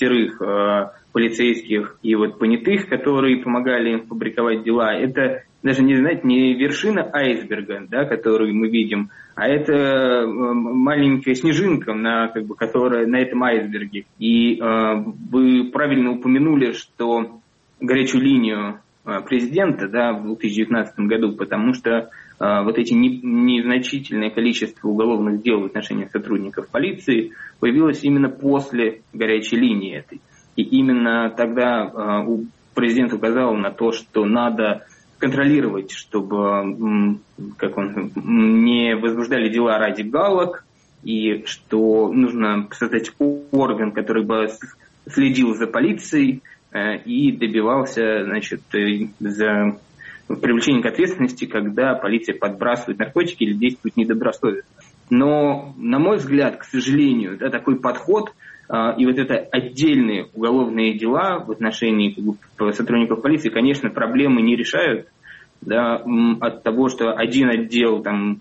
полицейских и вот понятых, которые помогали им фабриковать дела, это даже не вершина айсберга, да, который мы видим, а это маленькая снежинка, которая на этом айсберге. И вы правильно упомянули, что горячую линию президента, да, в 2019 году, потому что вот эти незначительное количество уголовных дел в отношении сотрудников полиции появилось именно после горячей линии этой. И именно тогда президент указал на то, что надо контролировать, чтобы не возбуждали дела ради галок, и что нужно создать орган, который бы следил за полицией и добивался, за привлечение к ответственности, когда полиция подбрасывает наркотики или действует недобросовестно. Но, на мой взгляд, к сожалению, такой подход И вот это отдельные уголовные дела в отношении сотрудников полиции, конечно, проблемы не решают. Да, от того, что один отдел там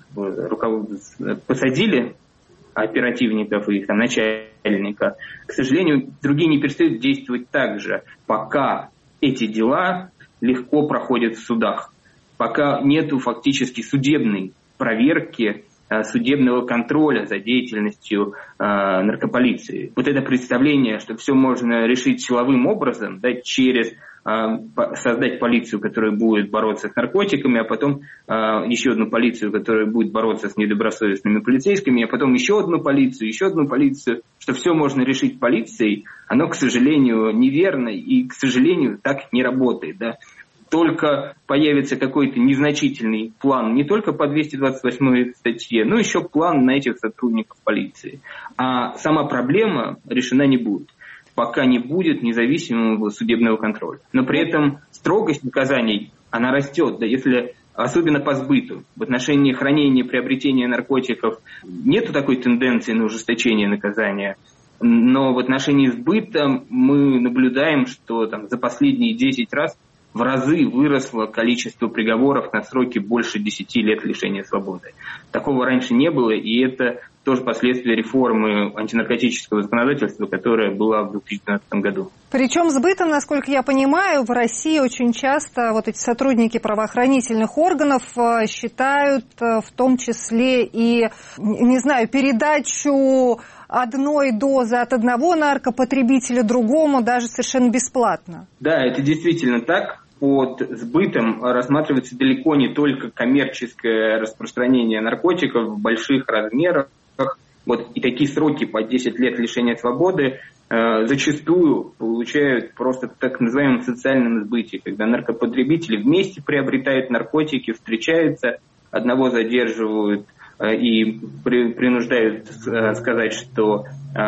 посадили оперативников и их там начальника, к сожалению, другие не перестают действовать так же, пока эти дела легко проходят в судах, пока нету фактически судебной проверки, судебного контроля за деятельностью наркополиции. Вот это представление, что все можно решить силовым образом, да, через создать полицию, которая будет бороться с наркотиками, а потом еще одну полицию, которая будет бороться с недобросовестными полицейскими, а потом еще одну полицию, что все можно решить полицией, оно, к сожалению, неверно и, к сожалению, так не работает. Да. Только появится какой-то незначительный план не только по 228 статье, но еще план на этих сотрудников полиции. А сама проблема решена не будет, пока не будет независимого судебного контроля. Но при этом строгость наказаний, она растет, да, если особенно по сбыту. В отношении хранения и приобретения наркотиков нету такой тенденции на ужесточение наказания. Но в отношении сбыта мы наблюдаем, что там, за последние 10 раз в разы выросло количество приговоров на сроки больше 10 лет лишения свободы. Такого раньше не было, и это тоже последствия реформы антинаркотического законодательства, которая была в 2012 году. Причем сбытом, насколько я понимаю, в России очень часто вот эти сотрудники правоохранительных органов считают в том числе и, не знаю, передачу одной дозы от одного наркопотребителя другому даже совершенно бесплатно. Да, это действительно так. Под сбытом рассматривается далеко не только коммерческое распространение наркотиков в больших размерах. Вот, и такие сроки по 10 лет лишения свободы зачастую получают просто так называемом социальном сбыте, когда наркопотребители вместе приобретают наркотики, встречаются, одного задерживают и принуждают сказать, что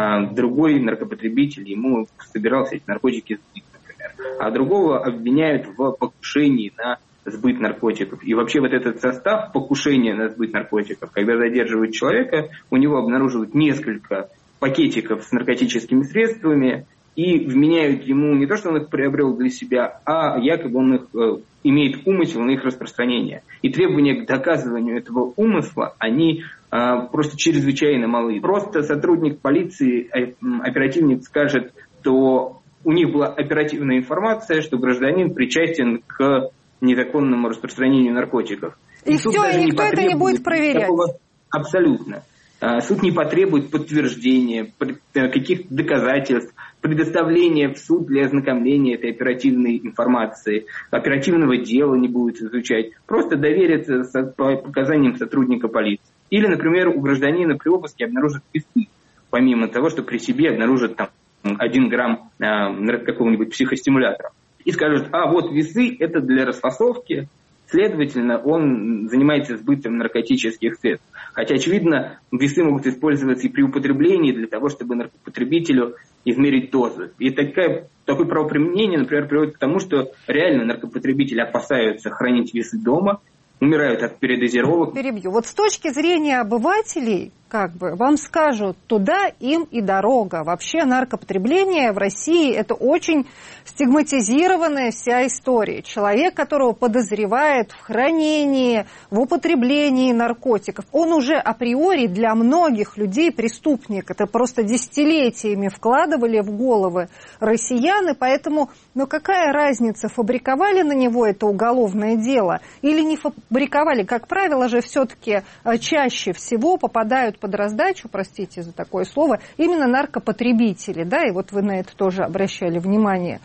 другой наркопотребитель ему собирался эти наркотики сбыть, например, а другого обвиняют в покушении на сбыт наркотиков. И вообще вот этот состав покушения на сбыт наркотиков, когда задерживают человека, у него обнаруживают несколько пакетиков с наркотическими средствами и вменяют ему не то, что он их приобрел для себя, а якобы он их имеет умысел на их распространение. И требования к доказыванию этого умысла, они просто чрезвычайно малы. Просто сотрудник полиции, оперативник скажет, что у них была оперативная информация, что гражданин причастен к незаконному распространению наркотиков. И все, и никто это не будет проверять. Такого... Абсолютно. Суд не потребует подтверждения, каких-то доказательств, предоставления в суд для ознакомления этой оперативной информации, оперативного дела не будет изучать, просто доверит по показаниям сотрудника полиции. Или, например, у гражданина при обыске обнаружат весы, помимо того, что при себе обнаружат там 1 грамм какого-нибудь психостимулятора. И скажут, вот весы – это для расфасовки, следовательно, он занимается сбытом наркотических средств. Хотя, очевидно, весы могут использоваться и при употреблении для того, чтобы наркопотребителю измерить дозу. И такое правоприменение, например, приводит к тому, что реально наркопотребители опасаются хранить весы дома, умирают от передозировок. Перебью. Вот с точки зрения обывателей, вам скажут, туда им и дорога. Вообще наркопотребление в России – это очень стигматизированная вся история. Человек, которого подозревают в хранении, в употреблении наркотиков, он уже априори для многих людей преступник. Это просто десятилетиями вкладывали в головы россиян, и поэтому, какая разница, фабриковали на него это уголовное дело или не фабриковали? Как правило же, все-таки чаще всего попадают под раздачу, простите за такое слово, именно наркопотребители, да, и вот вы на это тоже обращали внимание.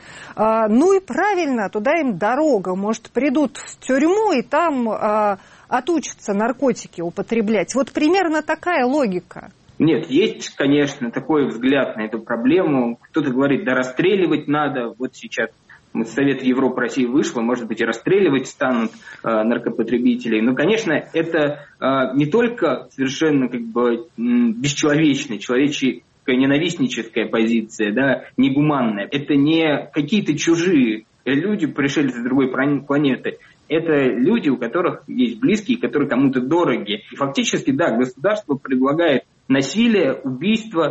И правильно, туда им дорога, может, придут в тюрьму и там отучатся наркотики употреблять. Вот примерно такая логика. Нет, есть, конечно, такой взгляд на эту проблему. Кто-то говорит, да расстреливать надо, вот сейчас Совет Европы России вышло, может быть, и расстреливать станут наркопотребителей. Но, конечно, это не только совершенно бесчеловечная, ненавистническая позиция, да, негуманная. Это не какие-то чужие люди, пришельцы с другой планеты. Это люди, у которых есть близкие, которые кому-то дороги. И фактически, да, государство предлагает насилие, убийство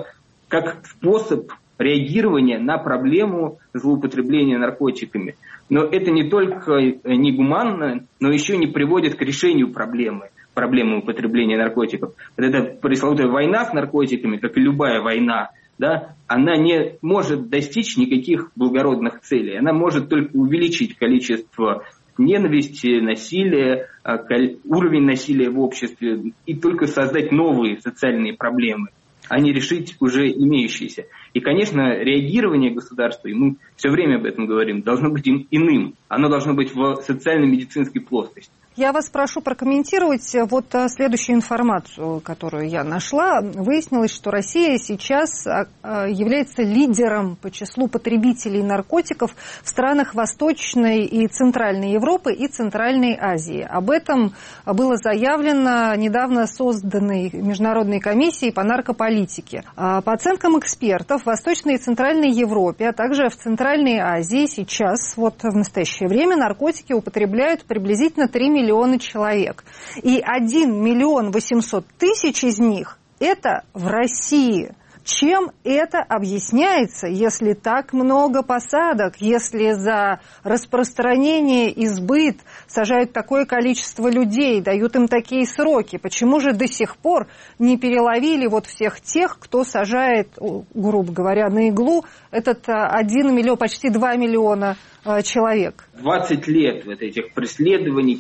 как способ реагирования на проблему злоупотребления наркотиками. Но это не только негуманно, но еще не приводит к решению проблемы употребления наркотиков. Вот эта пресловутая война с наркотиками, как и любая война, да, она не может достичь никаких благородных целей. Она может только увеличить количество ненависти, насилия, уровень насилия в обществе и только создать новые социальные проблемы, а не решить уже имеющиеся. И, конечно, реагирование государства, и мы все время об этом говорим, должно быть иным. Оно должно быть в социально-медицинской плоскости. Я вас прошу прокомментировать вот следующую информацию, которую я нашла. Выяснилось, что Россия сейчас является лидером по числу потребителей наркотиков в странах Восточной и Центральной Европы и Центральной Азии. Об этом было заявлено недавно созданной Международной комиссией по наркополитике. По оценкам экспертов, в Восточной и Центральной Европе, а также в Центральной Азии сейчас, вот в настоящее время, наркотики употребляют приблизительно 3 миллиона человек. И 1 800 000 из них – это в России. Чем это объясняется, если так много посадок, если за распространение и сбыт сажают такое количество людей, дают им такие сроки? Почему же до сих пор не переловили вот всех тех, кто сажает, грубо говоря, на иглу этот 1 миллион, почти 2 миллиона человек? 20 лет вот этих преследований,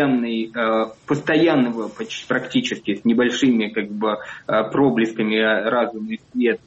постоянного практически с небольшими проблесками разума и света,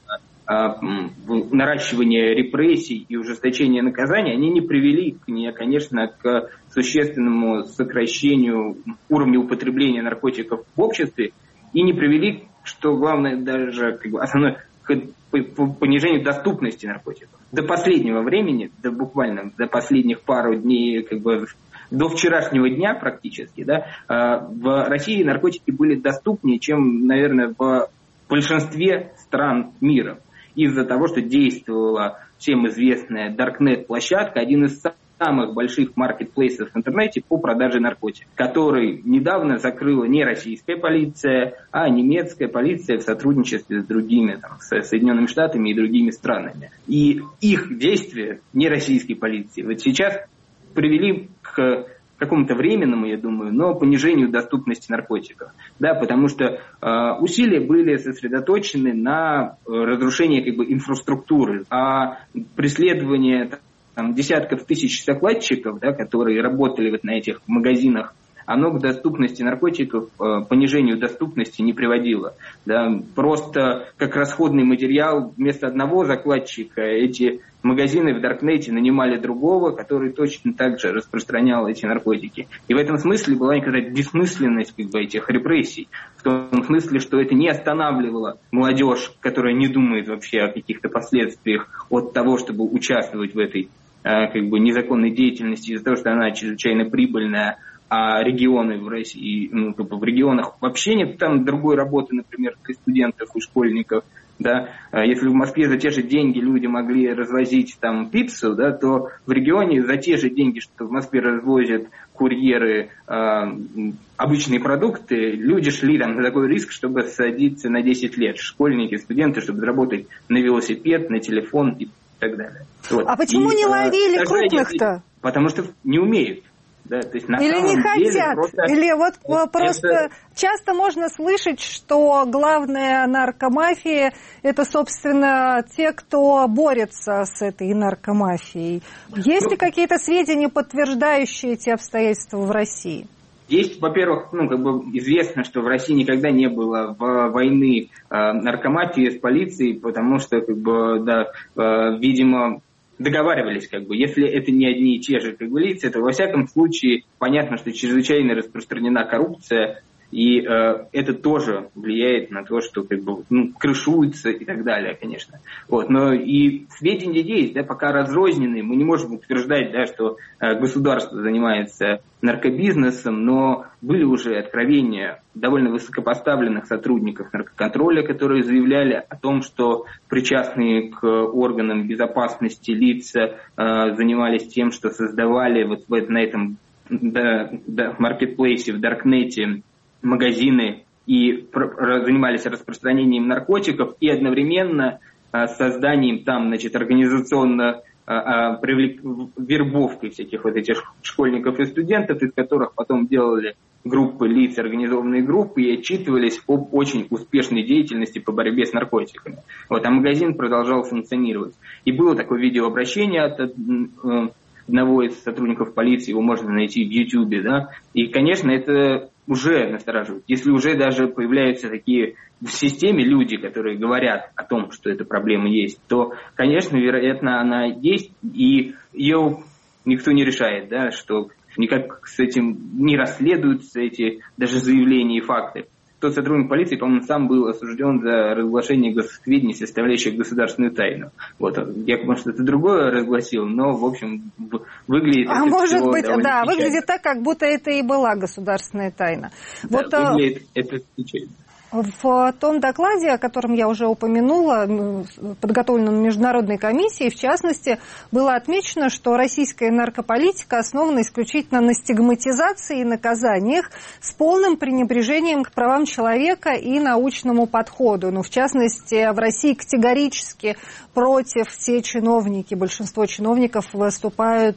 наращивания репрессий и ужесточения наказаний, они не привели, конечно, к существенному сокращению уровня употребления наркотиков в обществе и не привели, что главное, даже основное, к понижению доступности наркотиков. До последнего времени, буквально до последних пару дней, до вчерашнего дня практически, да, в России наркотики были доступнее, чем, наверное, в большинстве стран мира. Из-за того, что действовала всем известная Darknet-площадка, один из самых больших маркетплейсов в интернете по продаже наркотиков, который недавно закрыла не российская полиция, а немецкая полиция в сотрудничестве с другими, с Соединенными Штатами и другими странами. И их действия, не российской полиции, вот сейчас привели к какому-то временному, я думаю, но понижению доступности наркотиков. Да, потому что усилия были сосредоточены на разрушении инфраструктуры, а преследование десятков тысяч закладчиков, да, которые работали на этих магазинах, оно к доступности наркотиков, понижению доступности не приводило. Да. Просто как расходный материал вместо одного закладчика эти магазины в Даркнете нанимали другого, который точно так же распространял эти наркотики. И в этом смысле была некая бессмысленность этих репрессий. В том смысле, что это не останавливало молодежь, которая не думает вообще о каких-то последствиях от того, чтобы участвовать в этой незаконной деятельности из-за того, что она чрезвычайно прибыльная, а регионы в России, в регионах вообще нет там другой работы, например, для студентов и школьников. Да? Если в Москве за те же деньги люди могли развозить пиццу, да, то в регионе за те же деньги, что в Москве развозят курьеры обычные продукты, люди шли на такой риск, чтобы садиться на 10 лет. Школьники, студенты, чтобы заработать на велосипед, на телефон и так далее. Вот. А почему не ловили крупных-то? Потому что не умеют. Да, то есть или не хотят, или просто часто можно слышать, что главная наркомафия – это, собственно, те, кто борется с этой наркомафией. Есть ли какие-то сведения, подтверждающие эти обстоятельства в России? Есть, во-первых, известно, что в России никогда не было войны наркомафии с полицией, потому что, видимо, договаривались, если это не одни и те же лица, то во всяком случае понятно, что чрезвычайно распространена коррупция, и это тоже влияет на то, что крышуется и так далее, конечно. Вот. Но и сведения есть, да, пока разрозненные, мы не можем утверждать, да, что государство занимается наркобизнесом, но были уже откровения довольно высокопоставленных сотрудников наркоконтроля, которые заявляли о том, что причастные к органам безопасности лица занимались тем, что создавали на этом маркетплейсе, в Даркнете, магазины и занимались распространением наркотиков, и одновременно созданием там, значит, организационно вербовкой всяких вот этих школьников и студентов, из которых потом делали группы лиц, организованные группы, и отчитывались об очень успешной деятельности по борьбе с наркотиками. Вот, а магазин продолжал функционировать. И было такое видеообращение от одного из сотрудников полиции, его можно найти в Ютьюбе, да, и, конечно, это уже настораживает. Если уже даже появляются такие в системе люди, которые говорят о том, что эта проблема есть, то, конечно, вероятно, она есть, и ее никто не решает, да, что никак с этим не расследуются эти даже заявления и факты. Тот сотрудник полиции, по-моему, сам был осужден за разглашение госсведений, составляющих государственную тайну. Вот, я, может, это другое разгласил, но, в общем, выглядит это может быть, да, печально. выглядит так, как будто это и была государственная тайна. Да, вот, выглядит это печально. В том докладе, о котором я уже упомянула, подготовленном Международной комиссией, в частности, было отмечено, что российская наркополитика основана исключительно на стигматизации и наказаниях с полным пренебрежением к правам человека и научному подходу. Ну, в частности, в России категорически против все чиновники, большинство чиновников выступают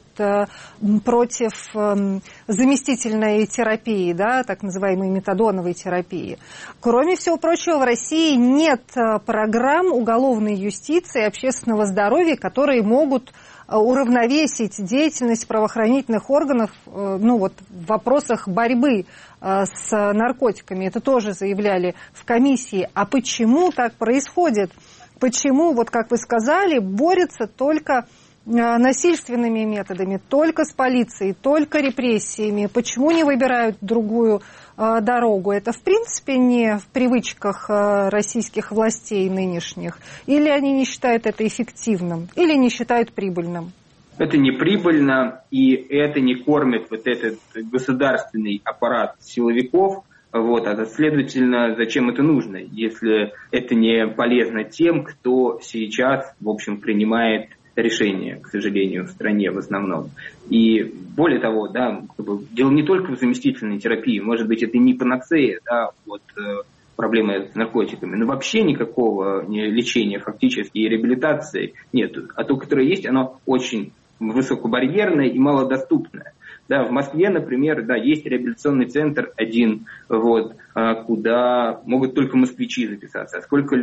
против заместительной терапии, да, так называемой метадоновой терапии. Кроме всего прочего, в России нет программ уголовной юстиции и общественного здоровья, которые могут уравновесить деятельность правоохранительных органов, ну, вот, в вопросах борьбы с наркотиками. Это тоже заявляли в комиссии. А почему так происходит? Почему, вот как вы сказали, борются только насильственными методами, только с полицией, только репрессиями? Почему не выбирают другую дорогу? Это, в принципе, не в привычках российских властей нынешних? Или они не считают это эффективным? Или не считают прибыльным? Это не прибыльно, и это не кормит вот этот государственный аппарат силовиков. Вот, а следовательно, зачем это нужно, если это не полезно тем, кто сейчас, в общем, принимает решения, к сожалению, в стране в основном. И более того, да, дело не только в заместительной терапии, может быть, это не панацея, да, вот, проблемы с наркотиками, но вообще никакого лечения фактически и реабилитации нет. А то, которое есть, оно очень высокобарьерное и малодоступное. Да, в Москве, например, да, есть реабилитационный центр один, вот, куда могут только москвичи записаться.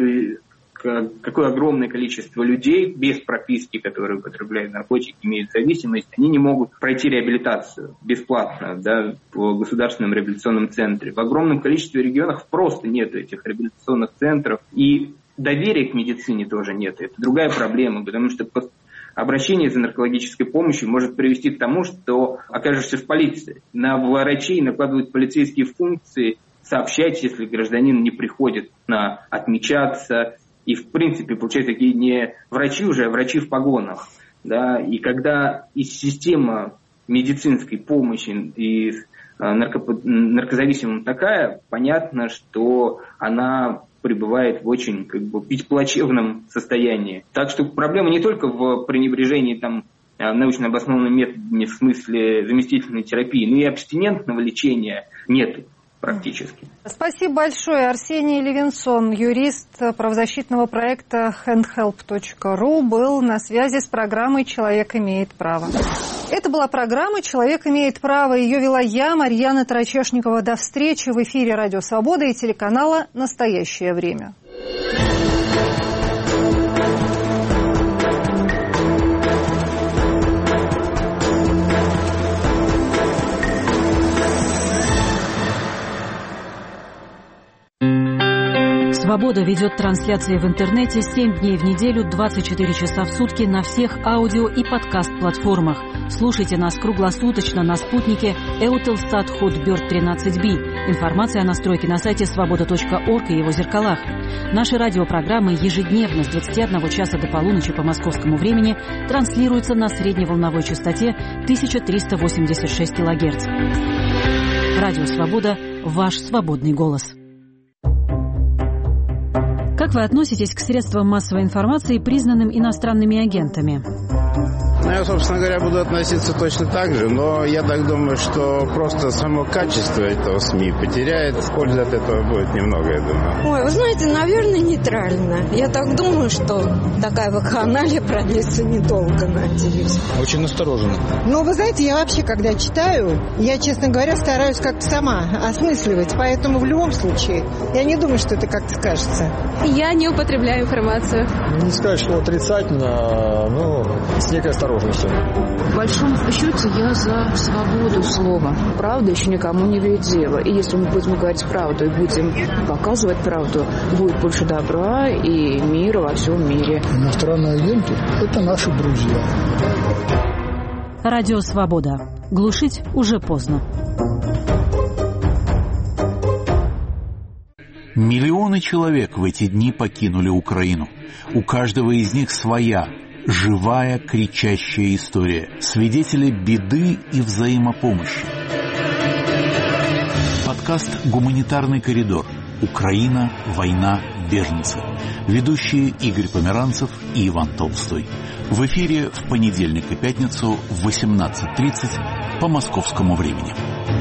Какое огромное количество людей без прописки, которые употребляют наркотики, имеют зависимость, они не могут пройти реабилитацию бесплатно, да, в государственном реабилитационном центре. В огромном количестве регионов просто нет этих реабилитационных центров, и доверия к медицине тоже нет. Это другая проблема, потому что обращение за наркологической помощью может привести к тому, что окажешься в полиции. На врачей накладывают полицейские функции сообщать, если гражданин не приходит отмечаться. И, в принципе, получается, такие не врачи уже, а врачи в погонах. Да? И когда из системы медицинской помощи и наркозависимым такая, понятно, что она пребывает в очень плачевном состоянии. Так что проблема не только в пренебрежении научно обоснованным методами в смысле заместительной терапии, но и абстинентного лечения нет практически. Спасибо большое. Арсений Левинсон, юрист правозащитного проекта handhelp.ru, был на связи с программой «Человек имеет право». Это была программа «Человек имеет право». Ее вела я, Марьяна Тарачешникова. До встречи в эфире «Радио Свобода» и телеканала «Настоящее время». «Свобода» ведет трансляции в интернете 7 дней в неделю, 24 часа в сутки на всех аудио и подкаст-платформах. Слушайте нас круглосуточно на спутнике Eutelsat Hotbird 13B. Информация о настройке на сайте svoboda.org и его зеркалах. Наши радиопрограммы ежедневно с 21 часа до полуночи по московскому времени транслируются на средневолновой частоте 1386 кГц. Радио «Свобода» – ваш свободный голос. Как вы относитесь к средствам массовой информации, признанным иностранными агентами? Я, собственно говоря, буду относиться точно так же, но я так думаю, что просто само качество этого СМИ потеряет, пользы от этого будет немного, я думаю. Ой, вы знаете, наверное, нейтрально. Я так думаю, что такая вакханалия продлится недолго, надеюсь. Очень настороженно. Ну, вы знаете, я вообще, когда читаю, я, честно говоря, стараюсь как-то сама осмысливать, поэтому в любом случае я не думаю, что это как-то скажется. Я не употребляю информацию. Не сказать, что отрицательно, но с некой осторожностью. В большом счете я за свободу слова. Правда еще никому не вредила. И если мы будем говорить правду и будем показывать правду, будет больше добра и мира во всем мире. Иностранные агенты – это наши друзья. Радио «Свобода». Глушить уже поздно. Миллионы человек в эти дни покинули Украину. У каждого из них своя, живая, кричащая история. Свидетели беды и взаимопомощи. Подкаст «Гуманитарный коридор. Украина, война, беженцы». Ведущие Игорь Померанцев и Иван Толстой. В эфире в понедельник и пятницу в 18:30 по московскому времени.